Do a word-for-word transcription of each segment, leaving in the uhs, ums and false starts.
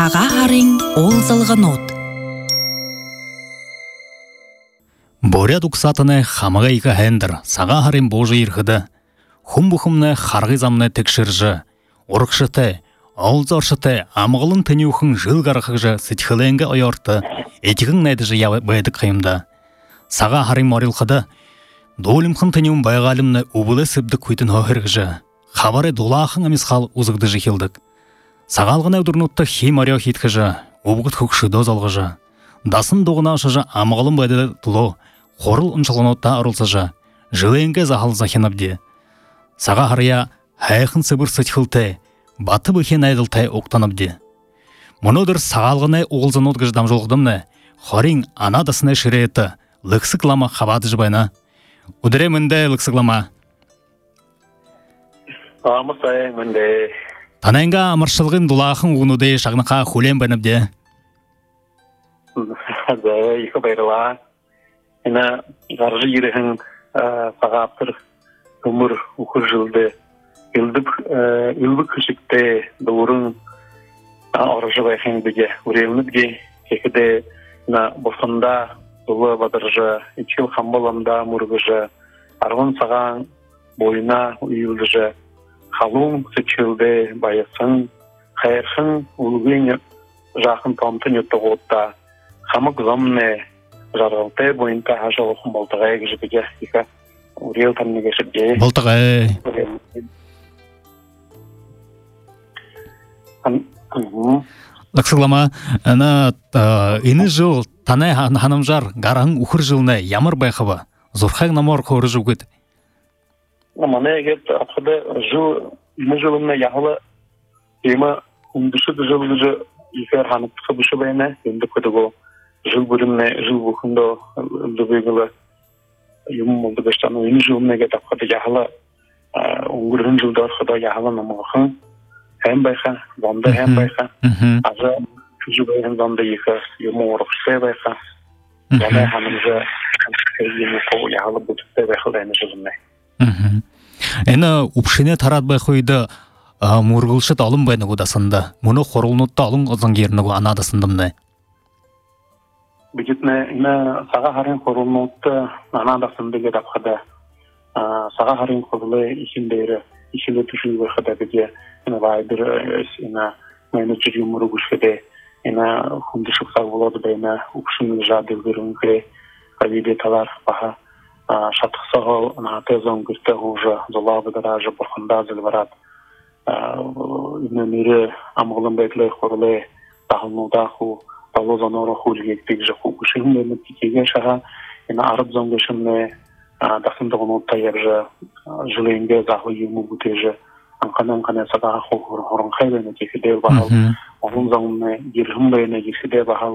Саға харин ол зылғынот. Боря дуксатыны хамыға икі хендір, саға харин божы ирхыды. Хум-бухымны харғизамны тікшіржі, орықшыты, ауылзаршыты, амғылын тінеухын жыл қарқықжы сітхіленгі ойорты, етігін näдіжі явы бәйдік қайымда. Саға харин марилқыды, долимхын тінеуін байғалымны убылы сібді көйтін хохырғжы. Хабары долахын амисхал узықты жихилдік. Сағалғын әудірнутты хим ария хиткіжі, обғыт хукшы дозалғыжы. Дасын доғына ашыжы амғылын байды тұлу, қорыл ұншылынотта арылсыжы, жыленге захал захинабде. Саға хария хайқын сыбыр сытхылты, баты бүхен айдылтай оқтанабде. Мұнодыр сағалғыны оғылзын отғыж дамжолғдымны, хорин анадасыны шырееті, лықсықлама хабады жыбайна. Удыре мінді лықсықлама. Амысай мінді. Танайынға амыршылғын дұлақын ұғынуды шағынықа хулен бәнібде. Зәй, екі байрыла. Әні ғаржы ерігін сағаптыр өмір ұқыр жылды. Үлбі күшікті дұлырын аржы байқын біге. Үрелініпге кекіде босында дұлы бадыржы, ичіл қамбаламда мұрғыжы, арғын саған бойына үйілдіжі. Халун сычылды байысын, қайыршын ұлғын жақын тамтын өтті ғотта. Хамық замны жарғылты бойынта ажа оқын болтығай кежіпеге ека үрел танны кешіпге. Болтығай. Лақсылама, іні жыл танай ханымжар гарағын ұқыр жылыны ямыр байқыба, зорхай намар қоры жүгіт. Мана егет атқыды жыл, үні жылымна яғылы емі үндіші жылы ефер ханықтықы бұшы байына енді көді бұл жыл бұрымна жыл бұқында үлдібегілі емім олды бәштаны үні жылымна егет атқыды яғылы оңғырын жылдар қыда яғылы намағын әм байқа, замды әм байқа азы күзі байын замды екі емі орықшы байқа замай ханымызы емі қол яғылы бұтықтай байқылды әні жылымна. Әні ұпшыне тарат байқойды мұрғылшыт алым байны құдасынды. Мұны қорылнутты алым ұзыңгеріні анадасындымды. Бекетіне саға харин қорылнутты анадасынды кедапқады. Саға харин қорылы ишіндері, ишілі түшілі байқыда беге. Вайдыр мәйні жүрі мұры күшкеде. Хүнді шықсақ болады бәйні ұпшыны жады көрін кіре. Қабиде талар баға. Шатықсағыл нағатезон күрті ғужы, золабы даражы бұрқында зілварат. Үнемері амғылын бәйтлі қорылы дағылнуда қу, балозан оры қу жігектік жықу күшігін бәймі текеге шаға. Арып зон күшімні дақсындығын отта ебжі, жылайынге зағыл емі бұтежі. Анқан-анқан әсадаға қорын қай бәймі текеде бағал. Оның заңыны ержім бәймі екседе бағал.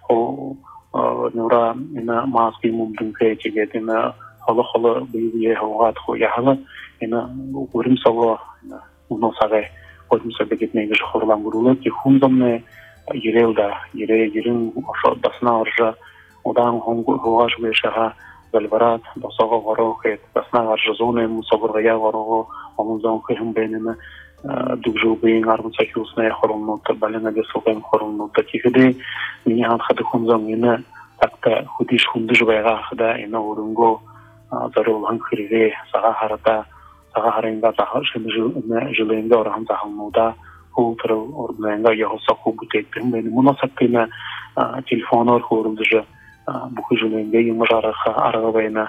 Нура ина маски мумдың кәйтеге ина халы-халы бүйге хауғат ху яхалы ина өрім салы ұны сағай өтім сәбе кетмейгі жұқырлан көрілі ке хун замны ерелді ере ерін дасына аржы одан хауға жүге шаға бәлбарат дасаға ғарау қайт дасына аржы зоны мұсабырғая ғарауы оның зон қайым бәйнімі дүгжу бейін арғын сәкілісіне қорылнуды, бәліні де сұлғайын қорылнуды. Текеде мені анқады құнзам ені тақта хүдеш хүнді жұбайға ақыда ені орынғы зарылған кірге саға харата, саға харайынға жылайынға орған зағылнуда, құл тұрыл орынайынға яғылса құл бұтеттім. Мені мұна саққайына телефон орқы орынды жы бұқы жылайынға емі жарақы арғы байына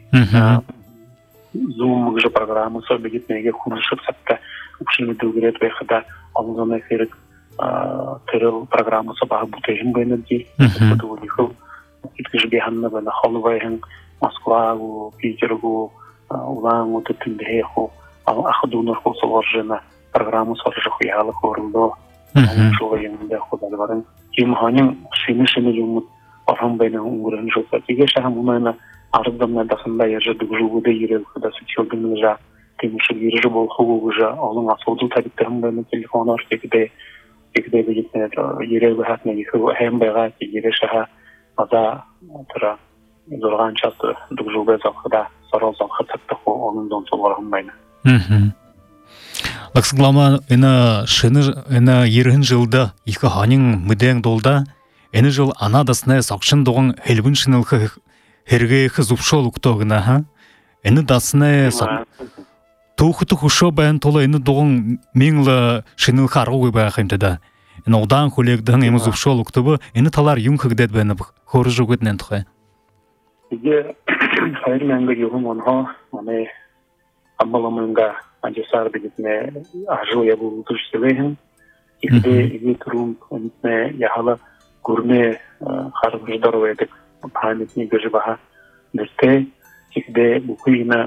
Zoom же программасы бегетнеге құнышып сәтті ұпшыны дөгірет байқыда алынғаны керік түріл программасы бағы бұтайын байнырге бұты олихыл еткіж бейханны бәні қалы байын Москвагу, Питергу, Улан ұты түндейху ақыдуыныр қосылар жына программасы аржық ұялы көрілді жолы еңінде құдалы барын емханын шыны-шыны жұмыт арам байны ұңғырын жылса теге шағым ұнайына арызданна дасында ержі дүгжуғыды ерел құда сүтшілдің жа темішіл ержі бол құғығы жа олың асылдыл табиттірін байны телефонар кекіде кекіде бегетіне ерел бәхатына екі әйім байға кегері шаға ада тұра зорған часы дүгжуғы залқыда сарал залқы тәкті қо оның дон солғарғын байны. Лаксглама ина шыны ина ерін жылда екі ханин мүден долда, эни жыл анадасына сақшын доғын хелбін шынылқы херге хызупшол уктогына, ха? Эни дасына тухты хушо бән тола эни доғын меңлі шынылқы арғы өй бәқимтеді. Эни одан хулегдің эми зупшол уктубы, эни талар юн хыгдет бәні хоры жүгетнен тұқай. Иге хайр мәңгі юғын онға, маны амбаламынға Антисар бигитне ажил я был тоже селehen. Игде иги турум онтне яхала гурне харм ждарове так памятник гажбаха. Дерте игде бухина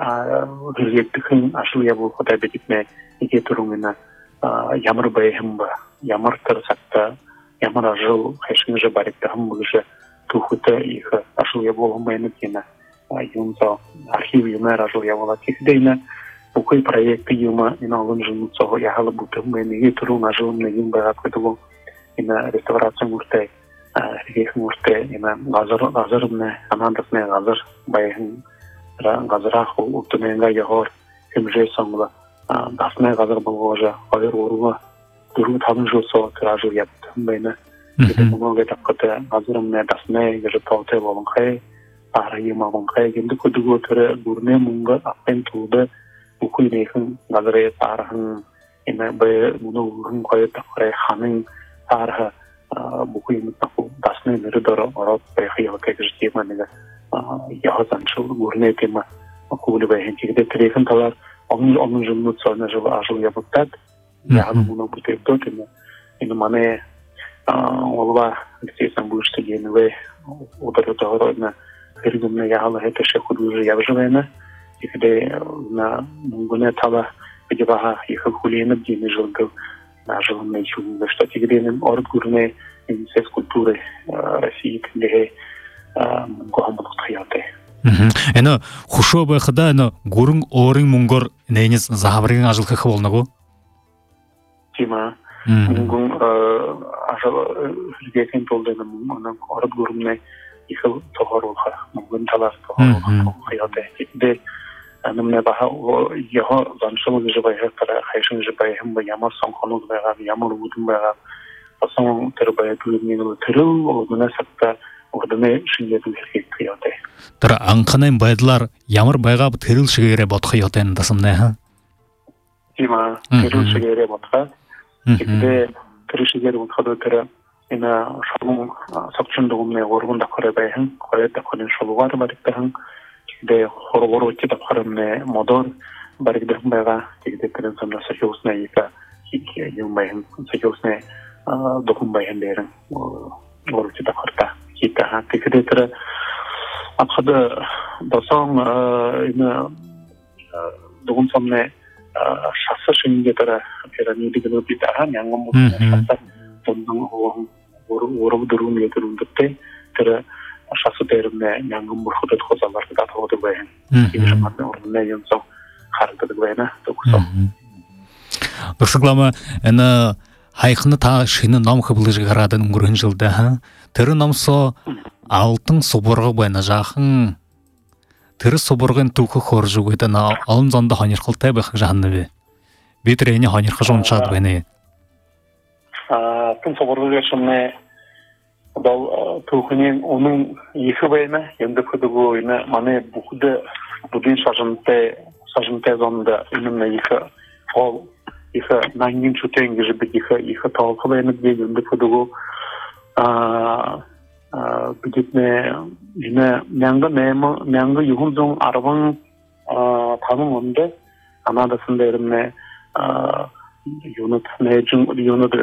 гыргеттихин ажил я был хода бигитне иги турумина ямар байхымба ямар тарсакта ямар ажил хайшин же барикта хамбыгы тухута их ажил я был хумайныкина юнза архив юмер ажил я была игдейна Букой проекты юма и на лунжин цого я хала будто мы не туру на жил на юм бага кведово и на реставрацию мурте регих мурте и на газар газарне анандасне газар байхин газарах утменга яхор хемже самла дасне газар болгожа авер уруга туру табын жолсо кражу ят мэна это много такое газарне дасне гаже толте болон хай ара юма болон хай генде кодуго төр гурне мунга апен туда Bukui nehun nazare tarhan ina be munu hun koy takre khaning tarha bukui mutaku dasne nirdara arab be khiya ke gesti maniga ya hazan shul gurne tema akuli be hen chigde trefen talar onun onun jumnut sorna java ajul yaptat ya han munu butebto tema ina mane olva gesti sambushte genwe udaryo taharna hergumne ya hala hete shekhudu yavjvena Игде на мунгуне тала бедеваха их хулиена бдины жилгал на жилне чугунга, что тигренем орд гурне инсес культуры России кндеге мунгуамбулт хаяты. Эно хушо бахда эно гурун орин мунгор нейнес захаврин ажылхы хволнагу? Тима мунгун ажал хлгекен толдена мунгун орд гурне их тохорулха мунгун талар тохорулха хаяты. Игде Намне баха яха заншыл жибай хакара хайшын жибай хым ямар санхану бага ямар удун бага асан тербай туйнин терил мына сакта ордыны шингетин херкет кыяты. Тара анканын байдлар ямар байга терил шигере ботхы ятен дасымны ха. Тима терил шигере ботха. Игде терил шигере ботха тера ина шалун сакчын догумне оргунда карабай хым карета калын шалугар барыктан de horogoro chita kharamne modor barik de baga tigde kren samna sajosne ika ki yum bahen sajosne dokum bahen deren or chita kharta kita ha tigde tra akhada dasang ina dokum samne shassa shinge tra perani digno pita ha nyangam shassa tondang or or durum yeterum dette tra шасу терне нянгам бурхудат хозалар да тоды бен. Иже матны орне юнсо хардык бена токсо. Доксаглама эна хайхны та шины нам хыблыж гарадын гурын жылда ха. Тыры намсо алтын соборго бена жахын. Тыры соборгын туку хоржу гытана алым занда ханыр кылтай бах жанны. Битрене ханыр хажончат бене. А тын соборго гешне Дал тухнин onun iki bayna yandı kudugu ina mane bukuda budin sajante sajante zonda inme iki ol iki nangin çuten gibi bir iki iki talkı bayna diye yandı kudugu a biditne yine nanga mema nanga yuhunzon araban tanım onda anadasında erimne yunut mecun yunut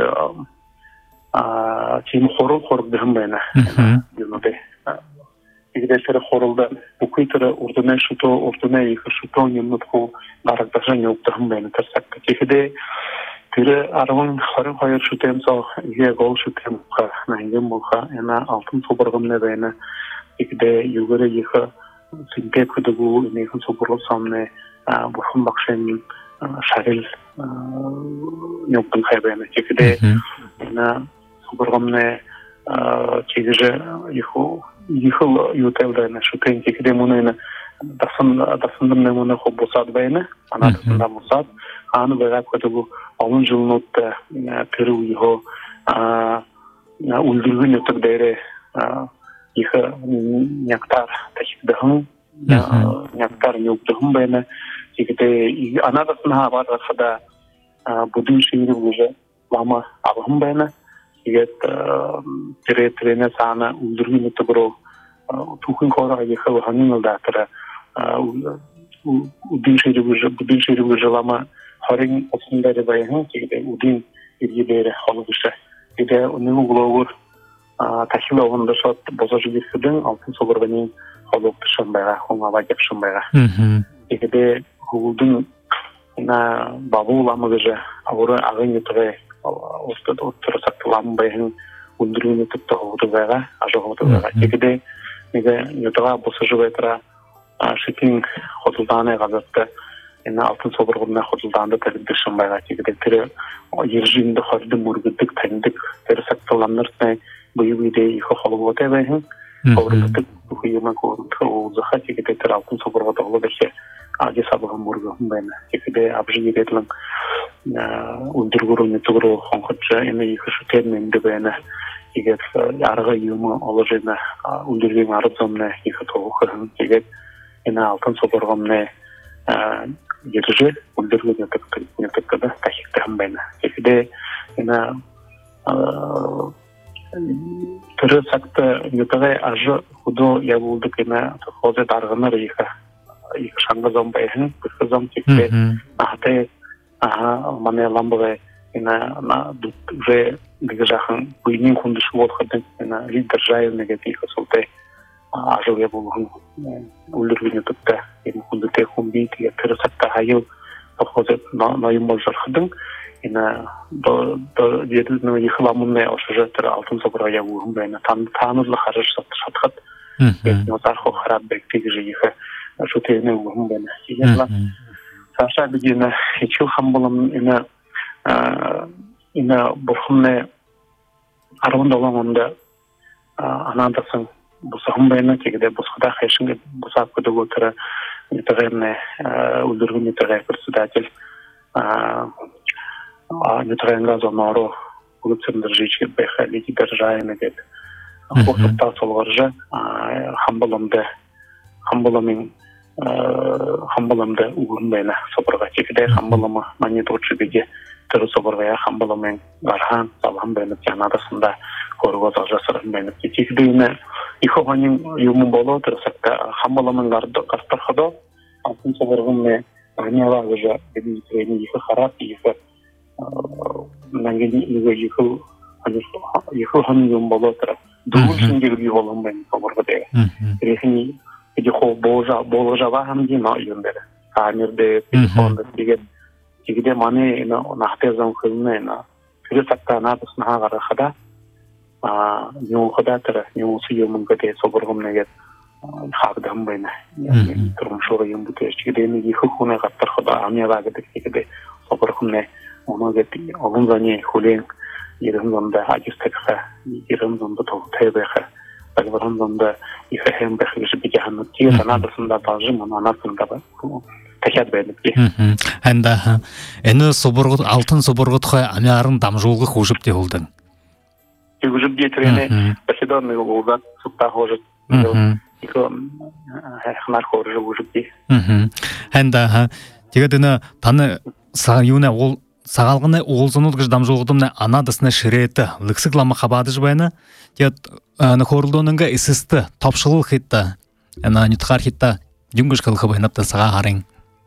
а тим хорол хороб дем бена юноде игдесер хоролда букуйтера урдане шуто урдане их шуто ньмутху барагдашан юктам бена тарсак тихде тире арван харин хайр шутем со ие гол шутем ха нангем моха ена алтын соборгомне бена игде югере их синте кудугу нех соборло самне бурхан бакшен шарил ньоктам хайбена тихде ена Бургамне чиже ихо ихо ютелда на шутенки где мунена дасын дасындым немоны хоббосад байны ана дасында мусад аны байга көтөгү он жылнутта перу его а на ульдүгүн өтөкдөрө их нектар тахидахын нектар юктухун байны тигде ана дасына бардыгда будун шири уже лама абым байны тигет тере трене сана ульдүгүн өтөгөрө тухын корага ехал ханын датара удин шири уже будун шири уже лама харин осындай байын тигде удин иргилери халыгыша тигде уну гловур тахила онда шот бозажы бирсүдүн алтын соборганын халык тышынбайга хоңава жакшынбайга тигде гулдун на бабуламыгы авыры агын ютугай остод оттурсактылам байын ундурун өтүп тогутугайга ажогутугайга тигде неге ютуга босажыбайтыра шикин хотулданы газатта ена алтын соборгунна хотулданды тегдишинбайга тигде тире ержинде харды мургудук тандык терсактыламнырсай буйуиде ихо холуоте байын ордук буйума коруту заха тигде тире алтын соборгода олодеше аги сабыгын мургун байна тигде абжиетлин ундургурун тугру хонхотча эме ихо терминде байна тигде арга юма оложена ундургун арзомна ихо тогухын тигде ена алтын соборгомне ержи ундургун өтөктө тахиктан байна тигде ена тыры сакта ютагай ажы худо ябулдук ена хозе даргыныр иха их шангазом байын кызом тигде ахте аха мане ламбага ена на уже бигажахын буйнин хундуш водходын ена лидер жайыны иха солте ажыл ябулгын улдургун өтөктө ена хундуте хумбит я тыры сакта хайыл хозе наим болжархыдын ена до до дедүнө ихламынны ошожотор алтын соборга ябугун байна таанылы харыш сатышат ена тархо харат бектиги иха шутейне угун байна сиянла саша бигина ичил хамбалым ена ена бурхумне арвында оламында анандасың бусагын байна тегиде бусхада хайшынга бусак көдөгөтөрө нетагемне улдургун нетагай председатель нетагайнга зоноро улуцендер жичи бехали держайны деп хохтап солгоржа хамбалымды хамбалымын хамбалымды угун байна соборга тегиде хамбалымы маниточу биге тыры соборга хамбалымын гархан салам байна жанадасында корго зажасырын байна тегиде ихованин юму боло тырсакта хамбаламын гарды кастархадо алтын соборгумне агняла уже бедитрене ихы харат ихы нангени иго ихы ихы хан юм боло тыра душиндеги болом мен соборга де рехни идихо божа божава хамди на юндер камерде телефонда тиге тигде мане на нахтезам хылне на тырсакта надысна гарахада а ню ходатра ню сүйөмүн кете соборгумнеге хагдам байна турмушога юмбуте чигдени ихуна гаттар хода амяга декеде соборгумне онога ти огунзани хулен ирымзонда ажистекха ирымзонда токтайбеха багварымзонда ихем бехиш бигахны ти санадасында тажым анасында ба тахят байныкти анда эне соборгот алтын соборгот хай амярын дамжуулгы хужуп те болдун уже бьетрене поседонный улгат супта хожит ико хнар хоржи уже бди анда тигедена таны саюна ол сагалгыны олзонут дамжуулгудумна анадысына ширети лыксыклама хабады жбайна тет на хорлдонунга исысты топшылыл хитта ана нюткар хитта юнгыш кыл хабайнапта сага харин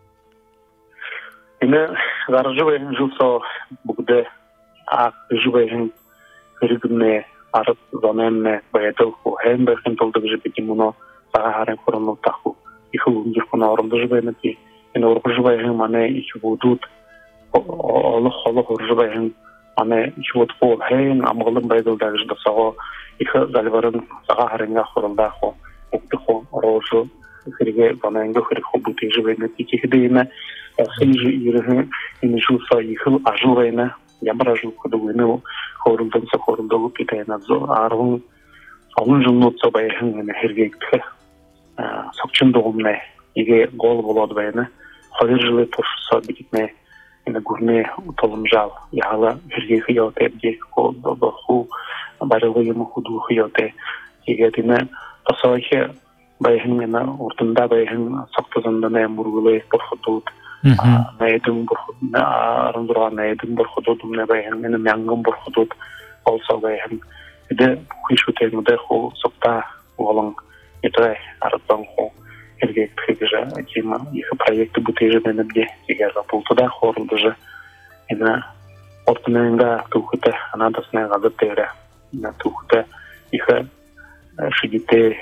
ине гаржыбайын жылсо бугде а жыбайын регне арат занемне баятыл хо хемберхен толдык жепити муно сага харин коронул таху иху жиркуна орунду жыбайны ти ине оружыбайын мане ичи будут Аллах Аллах уржубайын аны чуот фол хейн амгалын байгылдагы ждасаго ихы залварын сага харинга хорулда хо окты хо орожу хириге бананга хирих хо бути жыбайны тикихидейна сыйжы ирыхы ини жуса ихы ажылбайна ямбаражыл кудугыны хорулданса хорулдагы питайна зо арвын алын жылнутса байын хиргейкті сокчын доғымны иге гол болады бәйне. Хайыр жылы тошса битне ина гурне толымжал. Яла жерге хыяте де хо ху барылы ему худу хыяте. Иге дине тасайхе бәйхинна уртында бәйхин сактызында не мургылы порхотут. Найдым борхотна арындыра найдым борхотут не бәйхин менә мянгым борхотут алса бәйхин. Иде хишуте моде хо сакта олың это ардан хо эрге тхиже тема их проекты бутеже небде тигәр бултыда хорылды же. Ина ортынында тухыта анадасына газып тере. На тухыта их шидите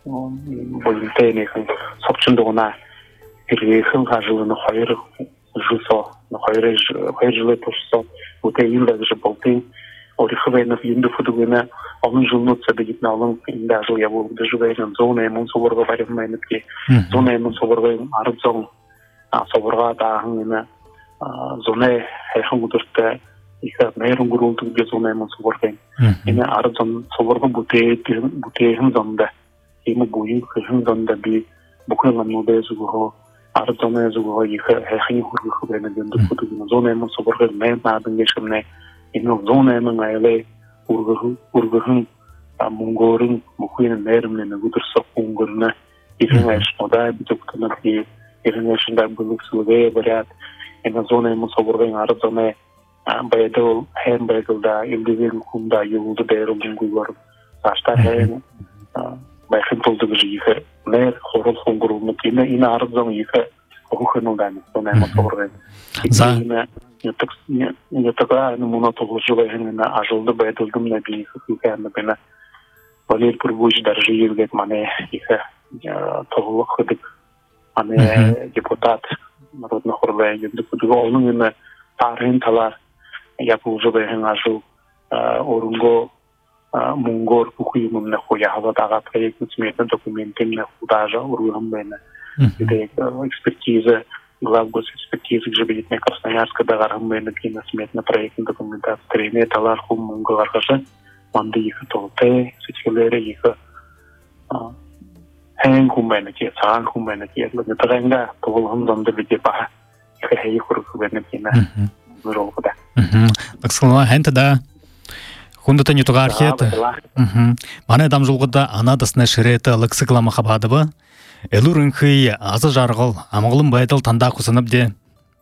волонтеры собчындыгына переехал хажылыны хайыр жусо на хайыр хайыржылы тошсо буте илда же болты орихвенов инде футугына onun жылнутса дегитне алын инде жыл я болды жугайын зона эмон соборго барымайнытке зона эмон соборго арызон соборга дагына зона хэхэн удурта иха нэрэн гурултуг ге зона эмон соборго эне арызон соборго буте бутехэн зонда ему буин хэхэн зонда би буквально нодезуго арызона зуго иха хэхэн хургу бэна гэнде футугына зона эмон соборго мен надын гешимне эне зона эмон айле ургаху ургаху мунгорын мухин нермне нагудерса унгорна ирнеш мода битоктана ки ирнеш да булуксуле барят эна зона ему соборган арзоне байдол хэм байгылда илдивен кумда юлды беру бунгугор ашта хэм байхын толдугы жиха нер хорол хонгурулны кина ина арзон иха хохынылдан зона ему соборган за не так не такая ну монотон живая на ажылды байдылдым на би хуканы бена Валер Пургуч даже юргет мане их толық хыдык ане депутат народный хорвей депутат оның ина тарихын талар япу живая ажыл орунго мунгор кухуймым на хуя хаватага проект сметный документин на худажа ургам бена это экспертиза глав госэкспертизы жебедетне Красноярска дагарам бена кина сметный проектный документация трене талар хум мунгаларгажа манды их толте сечелере их хэн кумена ке цаан кумена ке лэгэ тренга толгон зонда биде ба хэй хурку бена кина нуролда так сказала хэнтада хундата не тугар хет мане дамжулгыда анадасына ширета лексиклама хабадыбы элурынхый азы жаргыл амгалым байдал танда кусынып де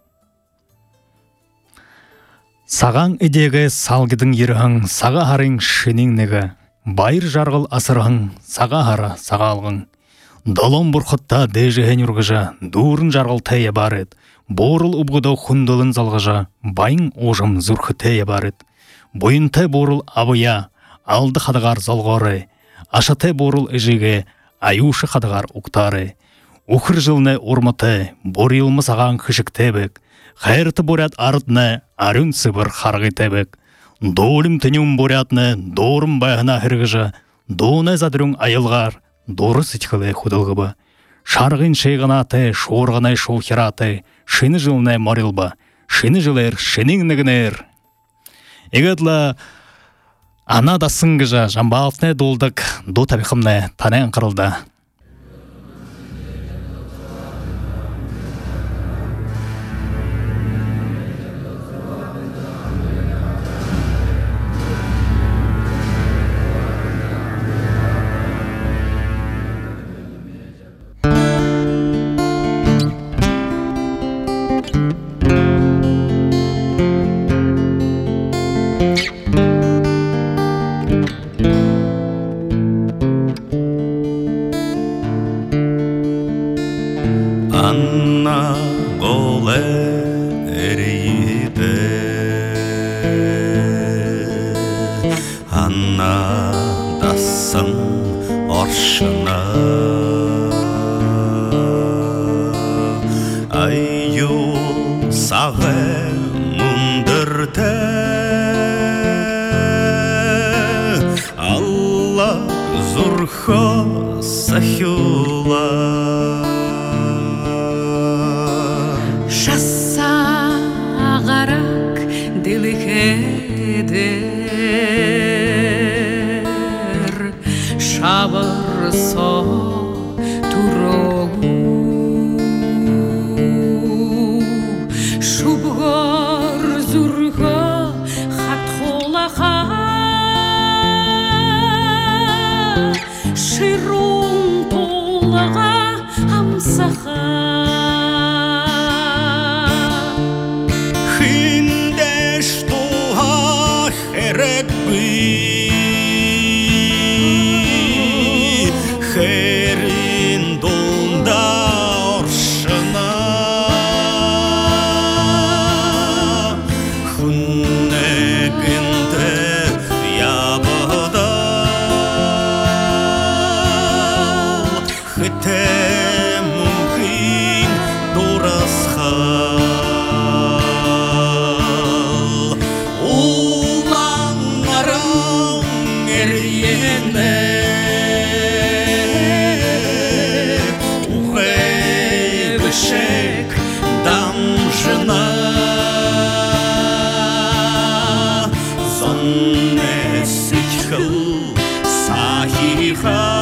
Саған идеге салгидың еріғың, саға харың шенің неге, байыр жарғыл асырғың, саға хара, саға алғың. Долон бұрқытта дежіген үргіжі, дұрын жарғыл тәйе барет, борыл ұбғыда құндылын залғыжа, байың ожым зүрхі тәйе барет. Бойынтай борыл абыя, алды қадығар залғары, ашатай борыл әжеге, аюшы қадығар ұқтары. Ұқыр жылны ұрмыты, борылмы саған күшік тәбек, Хайрты борят артны, арын сыбыр харғы тәбек. Долым тінім борятны, дорым байғына хіргіжі, доны задрың айылғар, доры сітхілі худылғыбы. Шарғын шейғанаты, шорғанай шоухираты, шыны жылны морилба, шыны жылыр, шының нігінер. Егетлі, ана да сыңғыжа, жамбалтны долдық, до табиқымны танайын қырылды. Шабыр со турогу Аллаха ширун тулаға амсаха Хиндеш туға херек би Херин дунда оршына Хүннегінде ябыда Хите мүмкін дұрасқал Улаңарың әрйені Ухай-бішек дамжына Зоннесікіл сахиха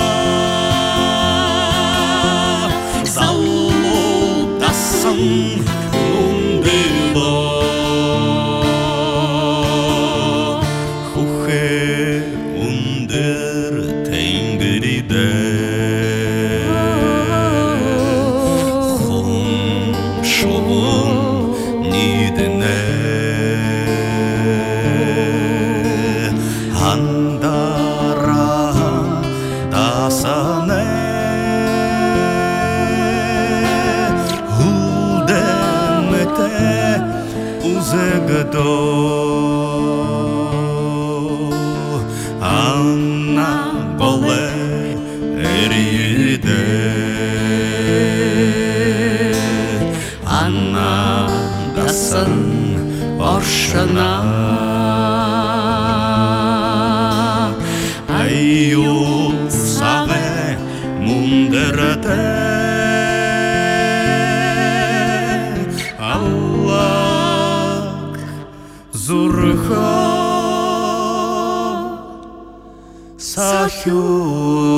Залудасын мұндылы Хухе үндір тәңгіриді Хұм шуғын нидіне Андаран дасаны Huldemente uzegdo Anna gole eride Anna dasan orşana Ayu save munderete Allah zurha sahyu